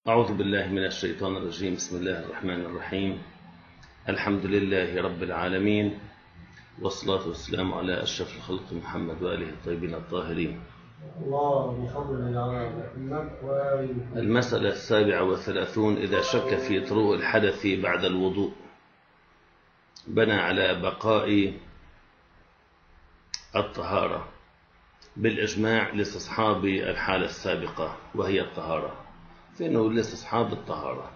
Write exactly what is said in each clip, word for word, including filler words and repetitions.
أعوذ بالله من الشيطان الرجيم. بسم الله الرحمن الرحيم. الحمد لله رب العالمين، والصلاة والسلام على أشرف الخلق محمد وآله الطيبين الطاهرين. المسألة السابعة والثلاثون: إذا شك في طروء الحدث بعد الوضوء بنى على بقاء الطهارة بالإجماع لاستصحاب الحالة السابقة وهي الطهارة، فإنه لاستصحاب الطهارة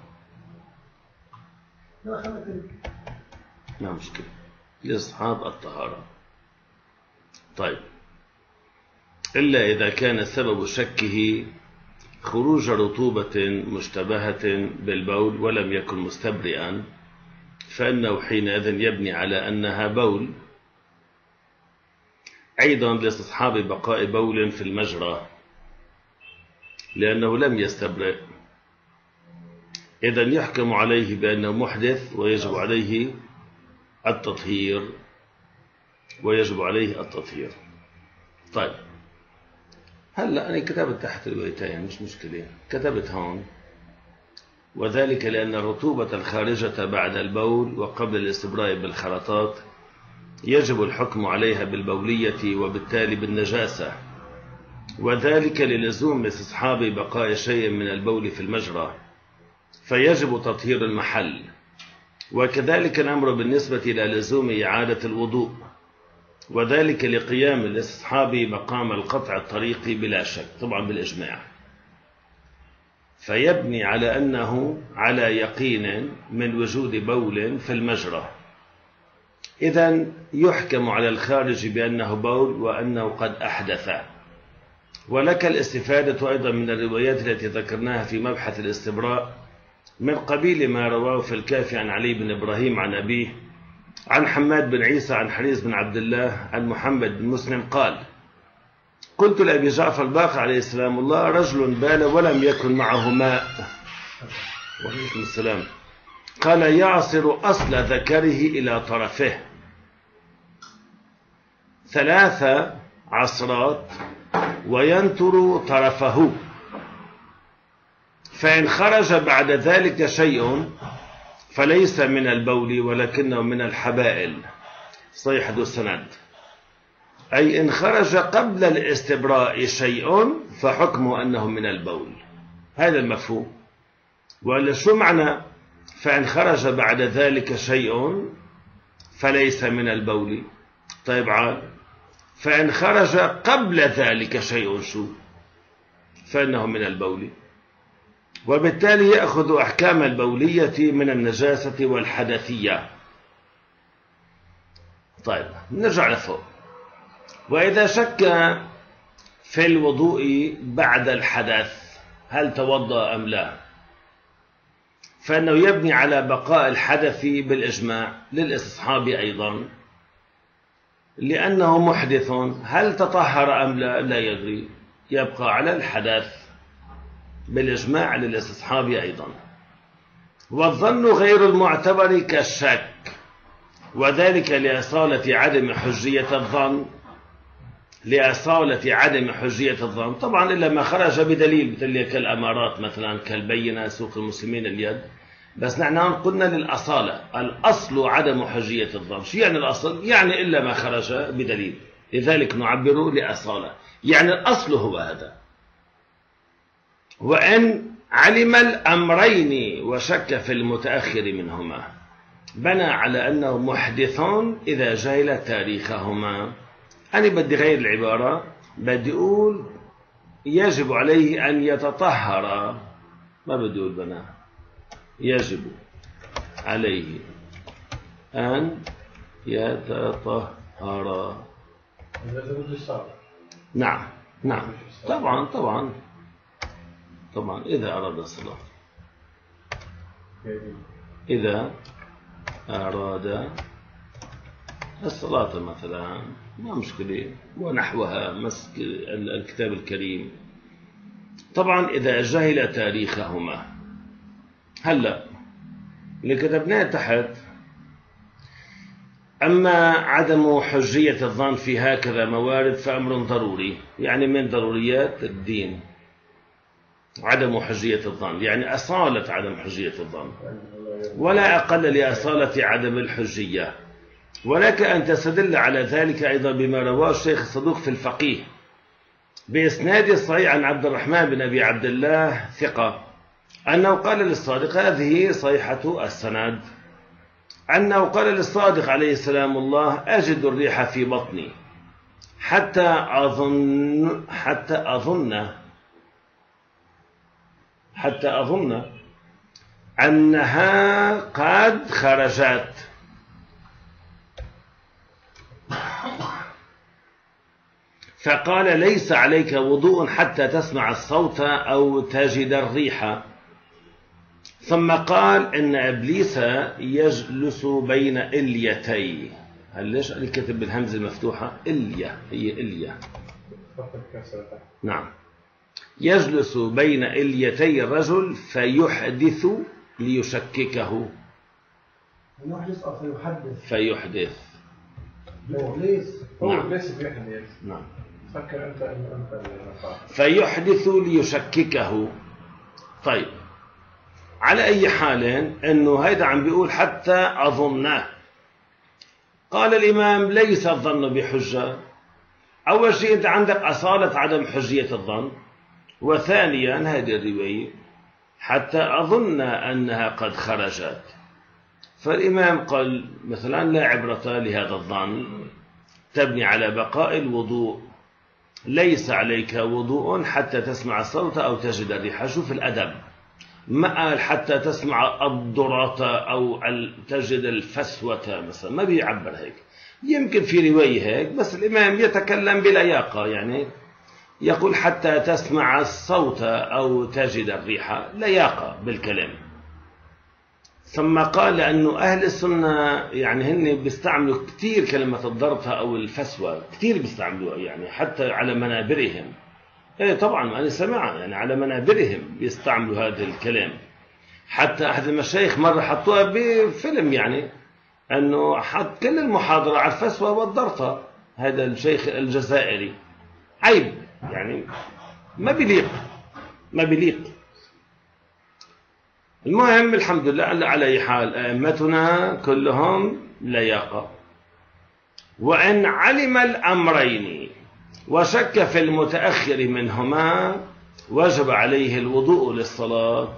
ما مشكلة، لاستصحاب الطهارة. طيب، إلا إذا كان سبب شكه خروج رطوبة مشتبهة بالبول ولم يكن مستبرئا، فإنه حينئذ يبني على أنها بول، أيضا لاستصحاب بقاء بول في المجرى لأنه لم يستبرئ، إذن يحكم عليه بأنه محدث ويجب عليه التطهير ويجب عليه التطهير. طيب، هلأ أنا كتبت تحت البيتين مش مشكلة، كتبت هون: وذلك لأن الرطوبة الخارجة بعد البول وقبل الاستبراء بالخرطات يجب الحكم عليها بالبولية وبالتالي بالنجاسة، وذلك للزوم استصحاب بقاء شيء من البول في المجرى، فيجب تطهير المحل. وكذلك الأمر بالنسبة إلى لزوم إعادة الوضوء، وذلك لقيام الاستصحاب مقام القطع الطريقي بلا شك، طبعا بالإجماع، فيبني على أنه على يقين من وجود بول في المجرى، إذن يحكم على الخارج بأنه بول وأنه قد أحدث. ولك الاستفادة أيضا من الروايات التي ذكرناها في مبحث الاستبراء من قبيل ما رواه في الكافي عن علي بن إبراهيم عن أبيه عن حماد بن عيسى عن حريص بن عبد الله عن محمد بن مسلم قال: قلت لأبي جعفر الباقر عليه السلام الله: رجل بال ولم يكن معه ماء، وعليكم السلام، قال: يعصر أصل ذكره إلى طرفه ثلاث عصرات وينتر طرفه، فإن خرج بعد ذلك شيء فليس من البول ولكنه من الحبائل. صحيح السند، أي إن خرج قبل الاستبراء شيء فحكمه أنه من البول، هذا المفهوم. ولا شو معنى فإن خرج بعد ذلك شيء فليس من البول؟ طيب عال، فإن خرج قبل ذلك شيء شو؟ فإنه من البول، وبالتالي يأخذ أحكام البولية من النجاسة والحدثية. طيب، نرجع لفوق. وإذا شك في الوضوء بعد الحدث هل توضأ أم لا، فإنه يبني على بقاء الحدث بالإجماع للاستصحاب أيضا، لأنه محدث. هل تطهر أم لا لا يدري، يبقى على الحدث بالإجماع للاستصحاب أيضا. والظن غير المعتبر كالشك، وذلك لأصالة عدم حجية الظن، لأصالة عدم حجية الظن طبعا، إلا ما خرج بدليل مثل كالأمارات مثلا، كالبينة، سوق المسلمين اليد. بس نحن قلنا للأصالة، الأصل عدم حجية الظن. شو يعني الأصل؟ يعني إلا ما خرج بدليل، لذلك نعبر لأصالة، يعني الأصل هو هذا. وإن علم الأمرين وشك في المتأخر منهما بنى على أنه محدث إذا جهل تاريخهما. أنا بدي غير العبارة، بدي أقول يجب عليه أن يتطهر، ما بدي أقول بنى، يجب عليه أن يتطهر. نعم نعم طبعا طبعا طبعا إذا أراد الصلاة، إذا أراد الصلاة مثلا ما مشكلة، ونحوها مسك الكتاب الكريم. طبعا إذا جهل تاريخهما. هلأ اللي كتبناه تحت: أما عدم حجية الظن في هكذا موارد فأمر ضروري، يعني من ضروريات الدين. عدم حجية الظن، يعني أصالة عدم حجية الظن، ولا أقل لأصالة عدم الحجية. ولك أن تستدل على ذلك أيضا بما رواه الشيخ الصدوق في الفقيه بإسناد صحيح عن عبد الرحمن بن أبي عبد الله ثقة أنه قال للصادق، هذه صيحة السند، أنه قال للصادق عليه السلام الله: أجد الريح في بطني حتى أظن حتى أظن حتى أظن أنها قد خرجت. فقال: ليس عليك وضوء حتى تسمع الصوت أو تجد الريح. ثم قال: إن إبليس يجلس بين إليتي. هل ليش كتب بالهمزة المفتوحة؟ إلية، هي إلية. نعم، يجلس بين إليتي الرجل فيحدث ليشككه. يحدث أو فيحدث؟ فيحدث. إبليس هو إبليس بيحدث. نعم. فكر أنت أن أنت فيحدث ليشككه. طيب، على أي حال أنه هيدا عم بيقول حتى أظنه. قال الإمام: ليس الظن بحجة. أول شيء أنت عندك أصالة عدم حجية الظن، وثانيا هذه الرواية حتى أظن أنها قد خرجت. فالإمام قال مثلا: لا عبرة لهذا الظن، تبني على بقاء الوضوء. ليس عليك وضوء حتى تسمع الصوت أو تجد الريح. شوف الأدب، ما قال حتى تسمع الضرة أو تجد الفسوة مثلا، ما بيعبر هيك. يمكن في رواية هيك، بس الإمام يتكلم بلياقة، يعني يقول حتى تسمع الصوت أو تجد الريح، لياقة بالكلام. ثم قال لأنه أهل السنة يعني هن بيستعملوا كثير كلمة الضرطة أو الفسوة، كثير بيستعملوها، يعني حتى على منابرهم. إيه طبعا أنا سمعها، يعني على منابرهم بيستعملوا هذا الكلام. حتى أحد المشايخ مرة حطوها بفيلم، يعني أنه حط كل المحاضرة على الفسوة والضرطة. هذا الشيخ الجزائري، عيب، يعني ما بيليق، ما بيليق. المهم الحمد لله على أي حال، أئمتنا كلهم لياقة. وإن علم الأمرين وشك في المتأخر منهما وجب عليه الوضوء للصلاة.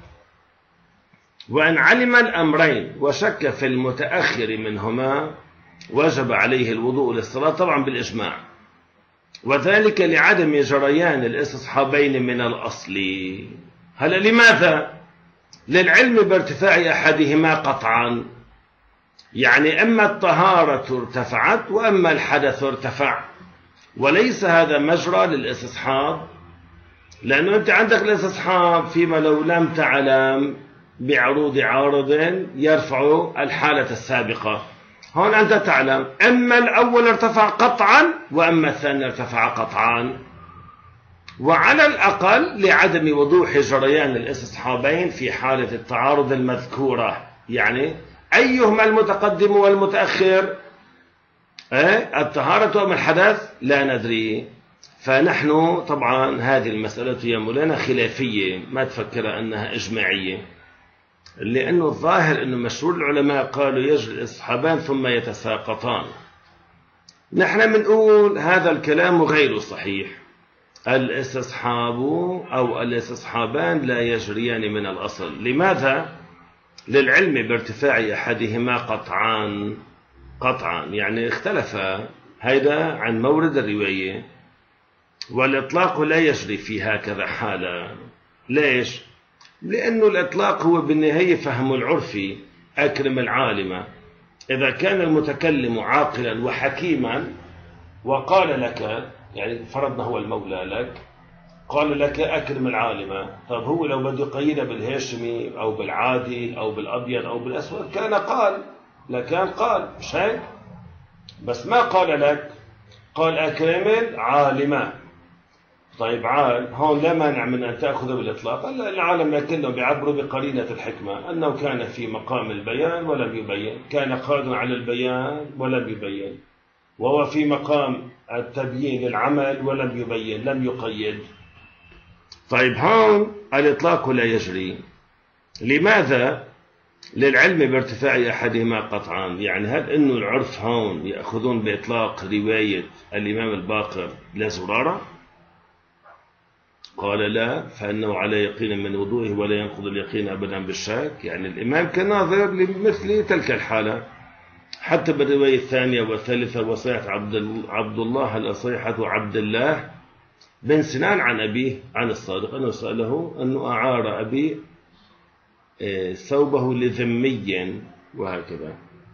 وإن علم الأمرين وشك في المتأخر منهما وجب عليه الوضوء للصلاة، طبعا بالإجماع، وذلك لعدم جريان الاستصحابين من الأصل. هلا لماذا؟ للعلم بارتفاع أحدهما قطعا، يعني أما الطهارة ارتفعت وأما الحدث ارتفع، وليس هذا مجرى للاستصحاب، لأنه أنت عندك الاستصحاب فيما لو لم تعلم بعروض عارض يرفع الحالة السابقة. هون أنت تعلم أما الأول ارتفع قطعا وأما الثاني ارتفع قطعا، وعلى الأقل لعدم وضوح جريان الاستصحابين في حالة التعارض المذكورة. يعني أيهما المتقدم والمتأخر؟ أه؟ الطهارة أم الحدث؟ لا ندري. فنحن طبعا هذه المسألة يا مولانا خلافية، ما تفكر أنها إجماعية، لأنه الظاهر أنه مشهور العلماء قالوا يجري الاستصحابان ثم يتساقطان. نحن بنقول هذا الكلام غير صحيح. الاستصحاب أو الاستصحابان لا يجريان من الأصل. لماذا؟ للعلم بارتفاع أحدهما قطعا قطعا، يعني اختلف هذا عن مورد الرواية، والإطلاق لا يجري في هكذا حالة. ليش؟ لأنه الإطلاق هو بالنهاية فهم العرفي. أكرم العالم، إذا كان المتكلم عاقلا وحكيما وقال لك، يعني فرضنا هو المولى لك، قال لك أكرم العالم، طب هو لو بده يقيدها بالهاشمي أو بالعادي أو بالأبيض أو بالأسود كان قال، لكان قال، مش هيك؟ بس ما قال لك، قال أكرم العالم. طيب عال، هون لا مانع من أن تأخذ بالإطلاق. العالم كلهم بيعبروا بقرينة الحكمة، أنه كان في مقام البيان ولم يبين، كان قادرا على البيان ولم يبين، وهو في مقام التبيين العمل ولم يبين، لم يقيد. طيب هون الإطلاق لا يجري. لماذا؟ للعلم بارتفاع أحدهما قطعا. يعني هل إنه العرف هون يأخذون بإطلاق رواية الإمام الباقر لزرارة؟ قال لا، فإنه على يقين من وضوئه ولا ينقض اليقين أبدا بالشك. يعني الإمام كان ناظر لمثل تلك الحالة. حتى بالرواية الثانية والثالثة وصيحة عبد الله الأصيحة عبد الله بن سنان عن أبيه عن الصادق أنه سأله أنه أعار أبي ثوبه لذمي وهكذا.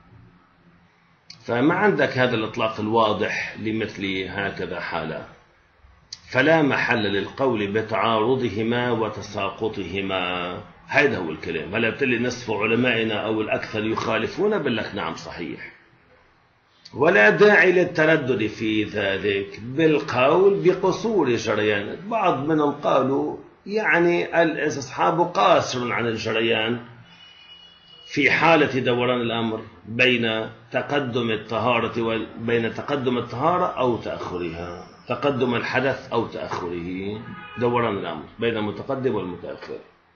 فما عندك هذا الإطلاق الواضح لمثل هكذا حالة، فلا محل للقول بتعارضهما وتساقطهما. هذا هو الكلام. هلا بتقلي نصف علمائنا أو الأكثر يخالفون، بقول لك نعم صحيح، ولا داعي للتردد في ذلك بالقول بقصور جريان. بعض منهم قالوا يعني الاستصحاب قاصر عن الجريان في حالة دوران الأمر بين تقدم الطهارة وبين تقدم الطهارة أو تأخرها، تقدم الحدث أو تأخره، دوران الأمر بين المتقدم والمتأخر.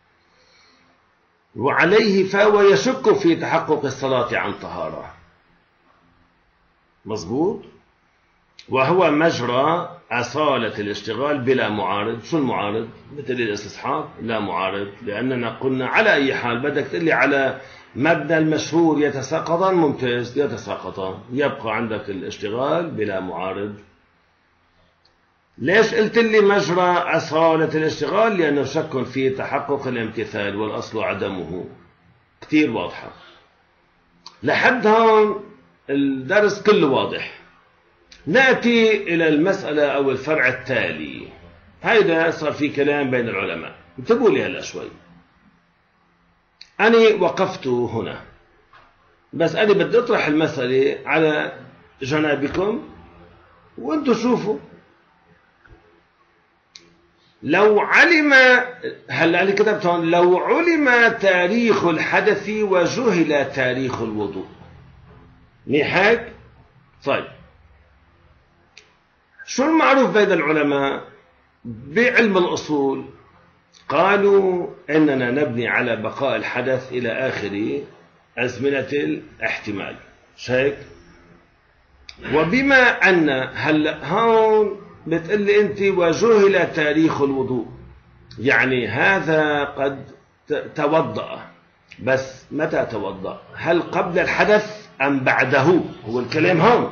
وعليه فهو يشك في تحقق الصلاة عن طهارة. مظبوط. وهو مجرى أصالة الاشتغال بلا معارض. شو المعارض؟ مثل الاستصحاب لا معارض، لأننا قلنا على أي حال بدك تقلي على مبنى المشهور يتساقطان، ممتاز يتساقطان، يبقى عندك الاشتغال بلا معارض. ليش قلت لي مجرى أصالة الاشتغال؟ لأنه شك في تحقق الامتثال والأصل عدمه. كتير واضحة. لحد هون الدرس كله واضح. نأتي إلى المسألة أو الفرع التالي. هيدا صار في كلام بين العلماء. انتبهوا لي هلا شوي. أنا وقفت هنا، بس أنا بدي أطرح المسألة على جنابكم وأنتوا شوفوا. لو علم، هلا أنا كتبت هون، لو علم تاريخ الحدث وجهل تاريخ الوضوء. نحاك. طيب شو المعروف بين العلماء بعلم الأصول؟ قالوا إننا نبني على بقاء الحدث إلى آخر أزمنة الاحتمال. شيك. وبما أن هلا هون بتقلي أنت وجهل تاريخ الوضوء، يعني هذا قد توضأ، بس متى توضأ؟ هل قبل الحدث أم بعده؟ هو الكلام هون.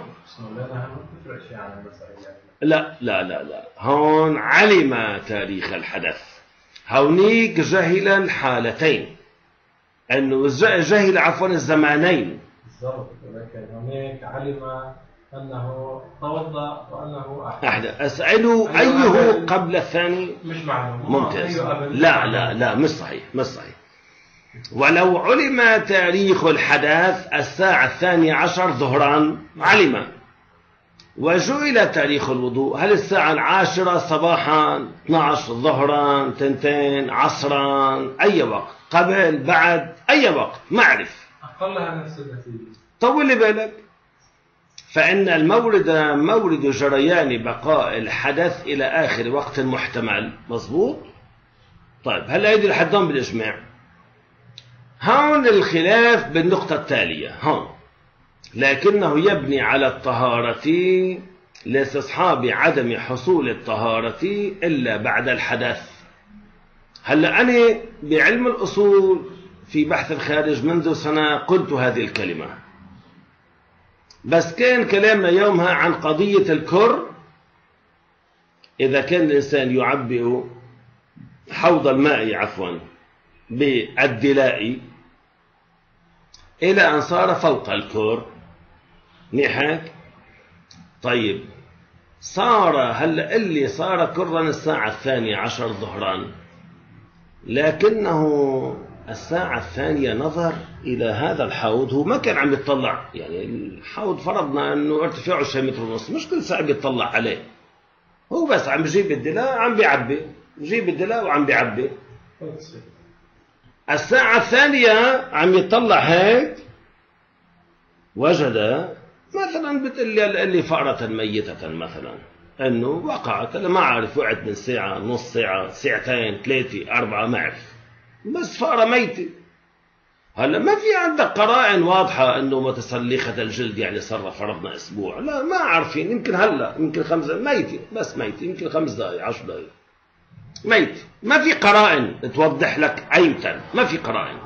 لا لا لا لا، هون علم تاريخ الحدث، هونيك جهل الحالتين، أنه جهل عفوا الزمانين بالضبط. ولكن هونيك علم أنه توضأ وأنه أحدث. أحدث. أسأله أيه قبل الثاني؟ مش معلوم. ممتاز. لا لا لا مش صحيح، مش صحيح. ولو علم تاريخ الحدث الساعة الثانية عشر ظهرا علم، وجعل تاريخ الوضوء هل الساعة العاشرة صباحا، اثني عشر ظهرا، تنتين عصرا، أي وقت، قبل بعد، أي وقت ما أعرف، أقلها نفس النتيجة. طول بالك. فإن المورد مورد جريان بقاء الحدث إلى آخر وقت محتمل. مظبوط. طيب هلا هيدي لحدهم بالإجماع. هون الخلاف بالنقطة التالية هون، لكنه يبني على الطهارة لاستصحاب عدم حصول الطهارة إلا بعد الحدث. هلا أنا بعلم الأصول في بحث الخارج منذ سنة قلت هذه الكلمة، بس كان كلامنا يومها عن قضية الكر. إذا كان الإنسان يعبئ حوض الماء عفوا بالدلاء إلى أن صار فوق الكر. نحاك. طيب صار هلا اللي صار كرا الساعة الثانية عشر ظهرا، لكنه الساعة الثانية نظر إلى هذا الحوض، هو ما كان عم يتطلع، يعني الحوض فرضنا أنه ارتفاعه شيء متر ونص، مش كل ساعة بيطلع عليه، هو بس عم بجيب الدلاء عم بيعبي، بجيب الدلاء وعم بيعبي. الساعة الثانية عم يطلع هيك، وجد مثلا بتقلي اللي فأرة ميتة مثلا، أنه وقعت، أنا ما أعرف وقعت من ساعة، نص ساعة، ساعتين، ثلاثة، أربعة، ما أعرف، بس فأرة ميتة. هلا ما في عندك قرائن واضحة أنه متسلخة الجلد يعني صار فرضنا أسبوع، لا ما عارفين، يمكن هلا يمكن خمس ميتة، بس ميتة، يمكن خمس دقائق عشر دقائق ميت، ما في قرائن توضح لك أيمتى، ما في قرائن.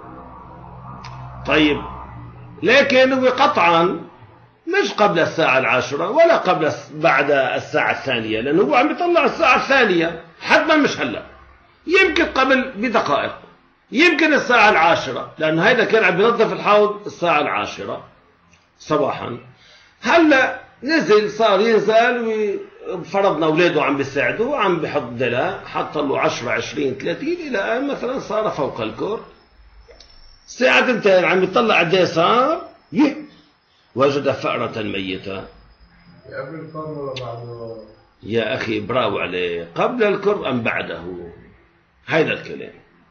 طيب لكن هو قطعا مش قبل الساعة العاشرة ولا قبل بعد الساعة الثانية، لأنه هو عم يطلع الساعة الثانية حتما، مش هلا، يمكن قبل بدقائق، يمكن الساعة العاشرة، لأنه هيدا كان عم ينظف الحوض الساعة العاشرة صباحا. هلا نزل، صار ينزل، وفرضنا أولاده عم بيساعدوا، عم بحط دلاء، حط له عشرة عشرين ثلاثين إلى أن مثلا صار فوق الكور ساعة تنتين، عم يطلع قد ايه صار، وجد فأرة ميتة. قبل الكرب ولا بعده؟ يا أخي براو عليه، قبل الكرب أم بعده؟ هذا الكلام.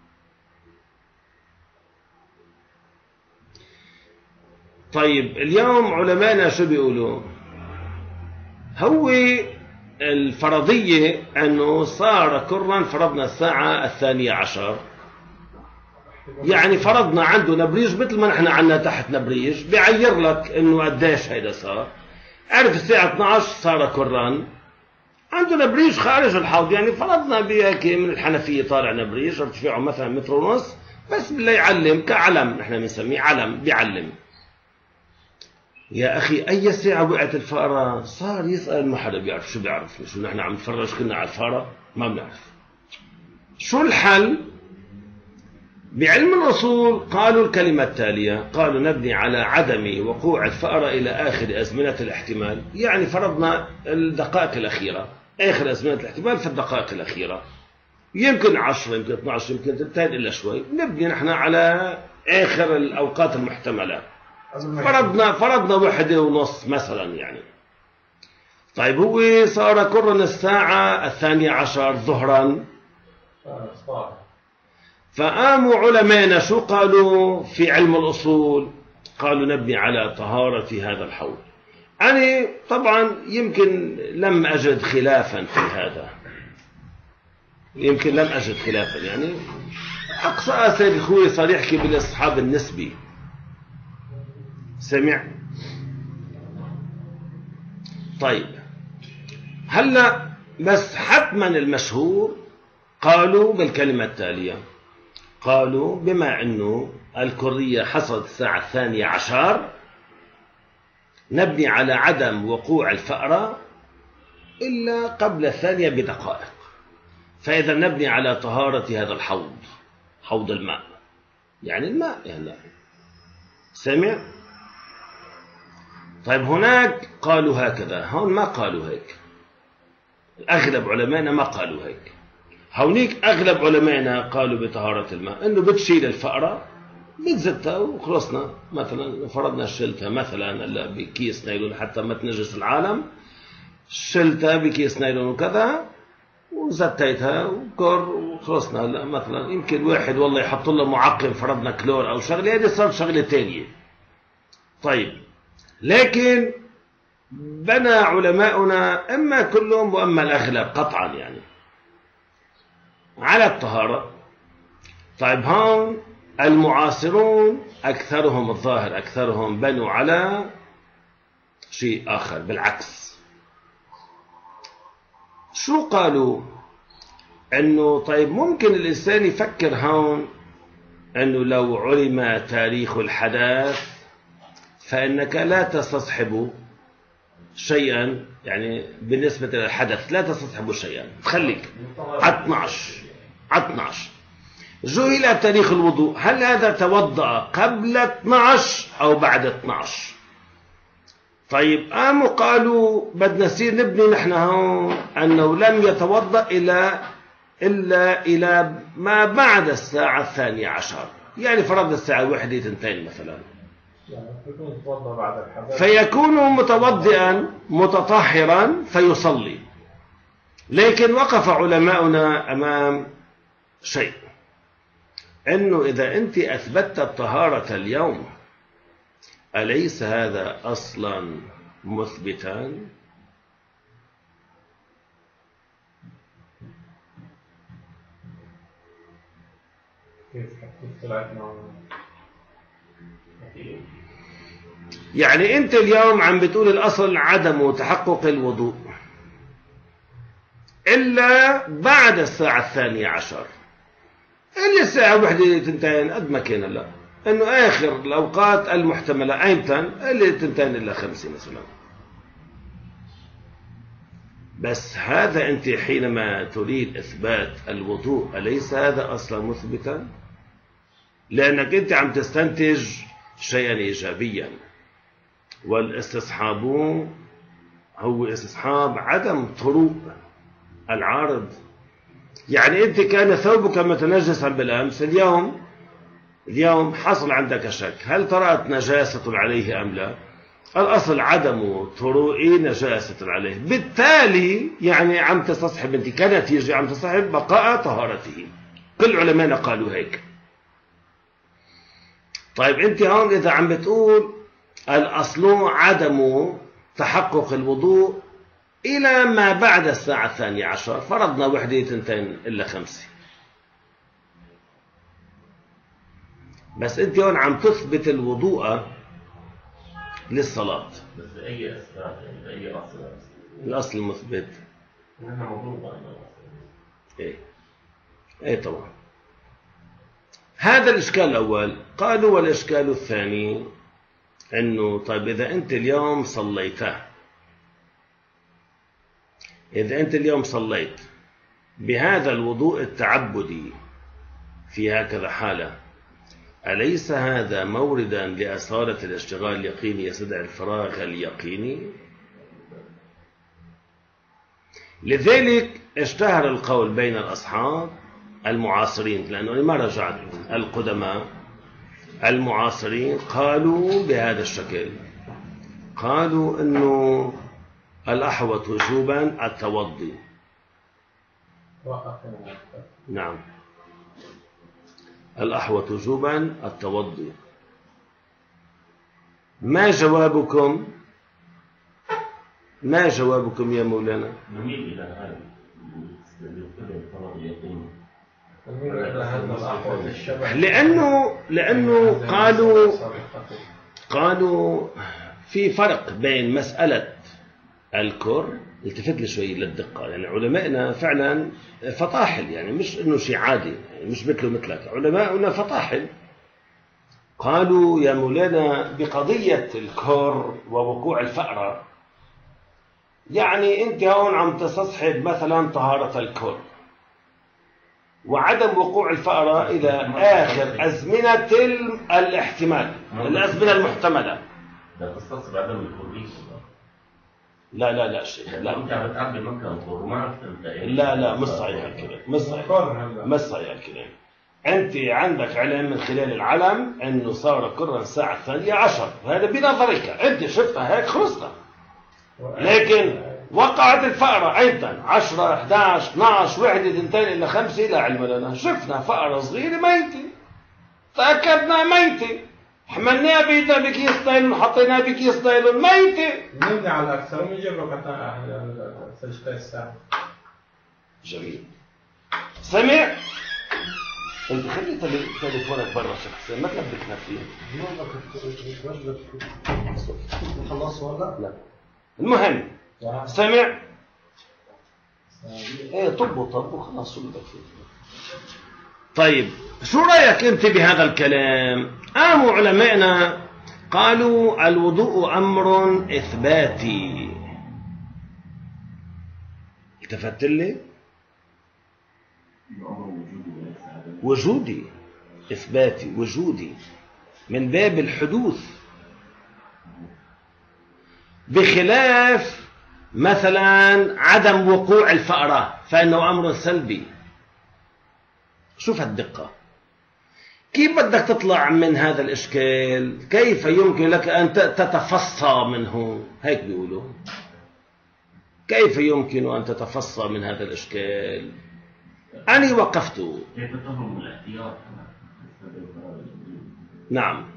طيب اليوم علماءنا شو بيقولوا؟ هو الفرضية أنه صار كرا، فرضنا الساعة الثانية عشر، يعني فرضنا عنده نبريج مثل ما نحن عنا تحت نبريج، بيعير لك انه قديش هيدا صار. عرف الساعة اثني عشر صار كران، عنده نبريج خارج الحوض، يعني فرضنا بهيك من الحنفية طالع نبريج ارتفاعه مثلا متر ونص، بس بالله يعلم كعلم، نحن بنسميه علم، بيعلم. يا اخي اي ساعة وقعت الفأرة؟ صار يسأل، ما حدا بيعرف شو بيعرف، شو نحن عم نتفرج كنا على الفأرة؟ ما بنعرف. شو الحل؟ بعلم الأصول قالوا الكلمة التالية، قالوا نبني على عدم وقوع الفأرة إلى آخر أزمنة الاحتمال، يعني فرضنا الدقائق الأخيرة، آخر أزمنة الاحتمال في الدقائق الأخيرة، يمكن عشرة، يمكن اثني عشر، يمكن تنتهي إلا شوي، نبني نحن على آخر الأوقات المحتملة، فرضنا فرضنا واحدة ونص مثلا يعني. طيب هو صار كرن الساعة الثانية عشر ظهرا، فقاموا علماءنا شو قالوا في علم الأصول؟ قالوا نبني على طهارة هذا الحوض. أنا طبعا يمكن لم أجد خلافا في هذا، يمكن لم أجد خلافا، يعني أقصى سيد أخوي صار يحكي بالأصحاب النسبي، سمع؟ طيب هلا بس حتما المشهور قالوا بالكلمة التالية، قالوا بما أنه الكرية حصلت الساعة الثانية عشر، نبني على عدم وقوع الفأرة إلا قبل الثانية بدقائق، فإذا نبني على طهارة هذا الحوض، حوض الماء، يعني الماء يعني. سمع؟ طيب هناك قالوا هكذا، هون ما قالوا هيك، أغلب علمائنا ما قالوا هيك. هونيك أغلب علمائنا قالوا بطهارة الماء، إنه بتشيل الفأرة بتزتها وخلصنا، مثلا فرضنا شلتها مثلا هلا بكيس نايلون حتى ما تنجس العالم، شلتها بكيس نايلون وكذا وزتيتها وكر وخلصنا. هلا مثلا يمكن واحد والله يحط له معقم، فرضنا كلور أو شغلة، هذه صارت شغلة تانية. طيب لكن بنى علماؤنا إما كلهم وإما الأغلب قطعا يعني على الطهارة. طيب هون المعاصرون أكثرهم الظاهر أكثرهم بنوا على شيء آخر بالعكس. شو قالوا؟ أنه طيب ممكن الإنسان يفكر هون أنه لو علم تاريخ الحدث فإنك لا تستصحب شيئا، يعني بالنسبة للحدث لا تستصحب شيئا، تخليك على اثني عشر على اثني عشر. جهل تاريخ الوضوء، هل هذا توضأ قبل اثني عشر أو بعد اثني عشر؟ طيب قاموا قالوا بدنا نصير نبني نحن هون أنه لم يتوضأ إلى إلا إلى ما بعد الساعة الثانية عشر، يعني فرضنا الساعة واحدة تنتين مثلا، فيكون متوضئا متطهرا فيصلي. لكن وقف علماؤنا أمام شيء، أنه إذا أنت أثبتت الطهارة اليوم أليس هذا أصلا مثبتا؟ كيف كيف طلعت معه؟ يعني أنت اليوم عم بتقول الأصل عدم تحقق الوضوء إلا بعد الساعة الثانية عشر، اللي الساعة واحدة تنتين قد ما كان. لا إنه آخر الأوقات المحتملة أيمتى اللي تنتين إلا خمسة مثلا. بس هذا أنت حينما تريد إثبات الوضوء أليس هذا أصلا مثبتا؟ لأنك أنت عم تستنتج شيئا إيجابيا، والاستصحاب هو استصحاب عدم طروء العارض. يعني أنت كان ثوبك متنجسا بالأمس، اليوم اليوم حصل عندك شك هل طرأت نجاسة عليه أم لا؟ الأصل عدم طروء نجاسة عليه، بالتالي يعني عم تستصحب أنت كنتيجة عم تستصحب بقاء طهارته. كل علماء قالوا هيك. طيب أنت هون إذا عم بتقول الأصل عدم تحقق الوضوء إلى ما بعد الساعة الثانية عشر، فرضنا وحدة تنتين إلا خمسة، بس أنت هون عم تثبت الوضوء للصلاة. بس أي أسباب أي أصل؟ الأصل المثبت إنها موضوع. إيه إيه طبعا. هذا الإشكال الأول. قالوا والإشكال الثاني إنه طيب إذا أنت اليوم صليته، إذا أنت اليوم صليت بهذا الوضوء التعبدي في هكذا حالة، أليس هذا موردا لأصالة الاشتغال اليقيني يستدعي الفراغ اليقيني؟ لذلك اشتهر القول بين الأصحاب المعاصرين، لأنه ما رجعت القدماء المعاصرين قالوا بهذا الشكل، قالوا إنه الأحوط وجوبا التوضي. نعم، الأحوط وجوبا التوضي. ما جوابكم؟ ما جوابكم يا مولانا؟ نميل إلى هذا الفرض اليقيني، لأنه لأنه قالوا قالوا في فرق بين مسألة الكر. التفت لي شوي للدقة، يعني علمائنا فعلا فطاحل، يعني مش إنه شيء عادي، يعني مش مثله مثلك، علماؤنا فطاحل. قالوا يا مولانا بقضية الكر ووقوع الفأرة، يعني أنت هون عم تستصحب مثلا طهارة الكر وعدم وقوع الفأرة إلى آخر أزمنة الاحتمال، الأزمنة المحتملة. لا تستصحب عدم الكرية. لا لا لا شيء لا أنت عم تعبي مكان كر وما عرفت أنت. لا لا مش صحيح الكلام، مش صحيح مش صحيح الكلام. أنت عندك علم من خلال العلم إنه صار كرا الساعة الثانية عشر، هذا بنظرك أنت شفتها هيك خلصنا. لكن وقعت الفأرة أيضا عشرة إحدى عشر اثنا عشر واحدة اثنتين إلى خمسة، لا علم لنا. شفنا فأرة صغيرة ميتة، تأكدنا ميتة، حملناها بيدنا بكيس نايلون، حطيناها بكيس نايلون ميتة. نمنع على الأكثر ونجرب حتى سجدة الساعة. جميل. سمع؟ أنت خلي تليفونك برا شخصيا، ما تلبكنا فيه. خلص ولا؟ لا. المهم سمع؟ ايه طب وطب وخلاص شو بدك فيه. طيب شو رأيك أنت بهذا الكلام؟ قاموا علمائنا قالوا الوضوء أمر إثباتي. التفت لي؟ وجودي، إثباتي وجودي من باب الحدوث، بخلاف مثلا عدم وقوع الفأرة فإنه أمر سلبي. شوف الدقة، كيف بدك تطلع من هذا الإشكال؟ كيف يمكن لك أن تتفصى منه؟ هيك بيقولوا، كيف يمكن أن تتفصى من هذا الإشكال؟ أنا وقفت. كيف تفهم الاحتياط؟ نعم.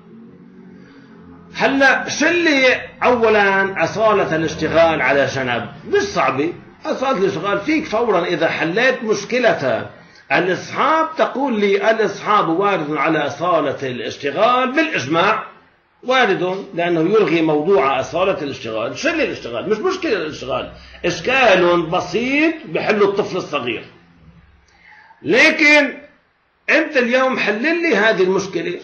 هلا شو اللي اولا اصاله الاشتغال على جنب مش صعبه. اصاله الاشتغال فيك فورا اذا حليت مشكله الإصحاب تقول لي الإصحاب وارد على أصالة الاشتغال بالإجماع، وارد لأنه يلغي موضوع أصالة الاشتغال. شو اللي الاشتغال؟ مش مشكلة الاشتغال، إشكال بسيط بحله الطفل الصغير. لكن أنت اليوم حلل لي هذه المشكلة.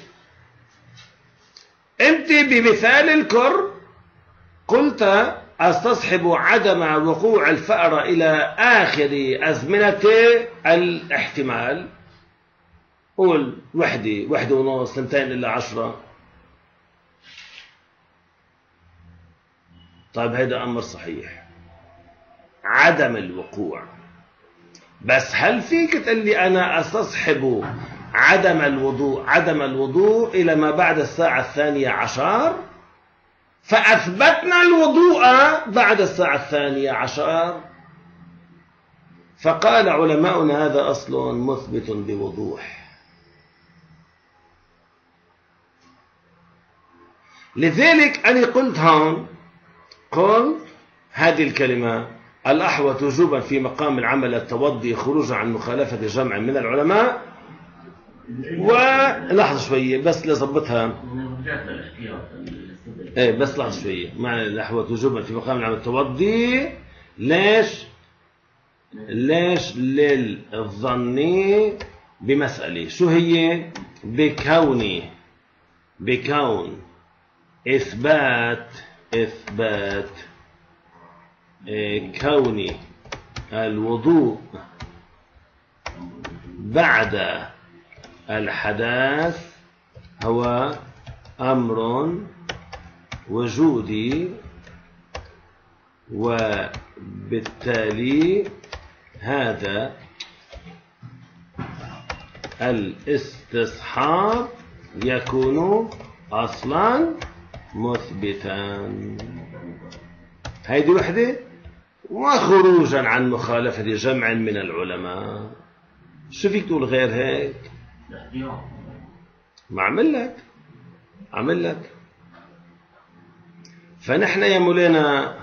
أنت بمثال الكر قلت استصحب عدم وقوع الفأر إلى آخر أزمنة الاحتمال. قول وحدة، وحدة ونص، سنتين إلى عشرة. طيب هذا أمر صحيح، عدم الوقوع. بس هل فيك تقول لي أنا استصحب عدم الوضوء عدم الوضوء إلى ما بعد الساعة الثانية عشر، فأثبتنا الوضوء بعد الساعة الثانية عشر؟ فقال علماؤنا هذا أصل مثبت بوضوح. لذلك أنا قلت هون، قلت هذه الكلمة: الأحوط وجوبا في مقام العمل التوضي خروجا عن مخالفة جمع من العلماء. ولحظة شوية بس لظبطها. ايه بس لحظة شوية. معنى الأحوط وجوبا في مقام العمل التوضي، ليش؟ ليش للظني بمسألة شو هي؟ بكون بكون إثبات إثبات إيه كون الوضوء بعد الحدث هو أمر وجودي، وبالتالي هذا الاستصحاب يكون أصلا مثبتا. هيدي وحدة. وخروجا عن مخالفة جمع من العلماء. شو فيك تقول غير هيك؟ ما عمل لك عمل لك فنحن يا مولانا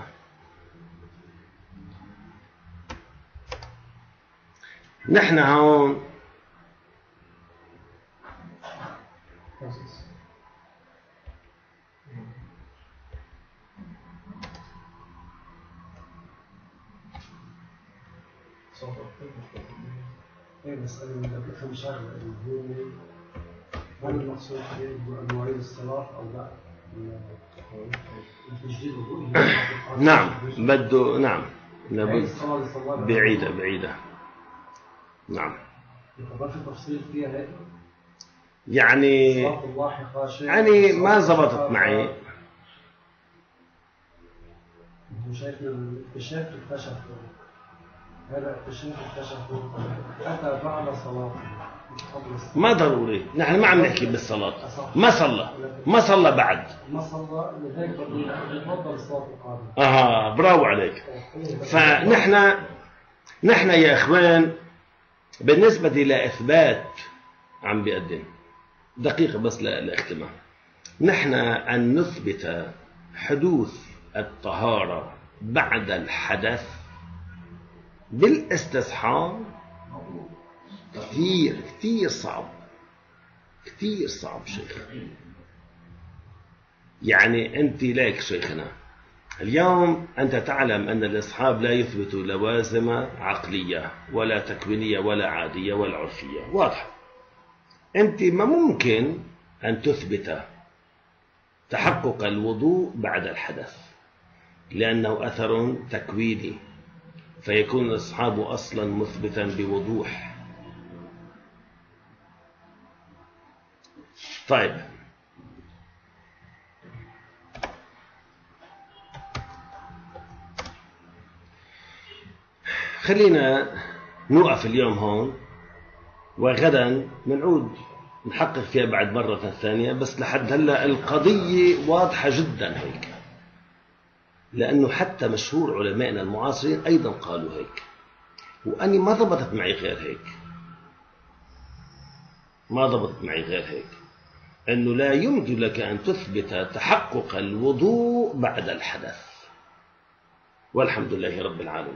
نحن هون هي مسألة من أهم شغلة اللي هو هل المقصود أن نعيد الصلاة أو لا؟ التجديد نعم بده نعم لابد بعيدة بعيدة نعم. يبقى في تفصيل فيها هيك يعني يعني ما زبطت معي. شايفنا الاكتشاف اكتشف هذا اكتشاف اكتشف أتى بعد صلاة ما ضروري. نحن ما عم نحكي بالصلاة. ما صلى ما صلى بعد ما صلى لذلك يفضل الصلاة القادمة. اها برافو عليك. فنحن نحن يا اخوان بالنسبة لإثبات عم بيقدم دقيقة بس لاختمام. نحن أن نثبت حدوث الطهارة بعد الحدث بالاستصحاب كثير كثير صعب كثير صعب شيخ. يعني أنت ليك شيخنا اليوم أنت تعلم أن الإصحاب لا يثبت لوازم عقلية ولا تكوينية ولا عادية ولا عرفية. واضح. أنت ما ممكن أن تثبت تحقق الوضوء بعد الحدث لأنه أثر تكويني، فيكون الإصحاب أصلا مثبتا بوضوح. طيب خلينا نوقف اليوم هون، وغدا منعود نحقق فيها بعد مرة ثانية. بس لحد هلا القضية واضحة جدا هيك، لأنه حتى مشهور علمائنا المعاصرين أيضا قالوا هيك، وأني ما ضبطت معي غير هيك. ما ضبطت معي غير هيك أنه لا يمكن لك أن تثبت تحقق الوضوء بعد الحدث. والحمد لله رب العالمين.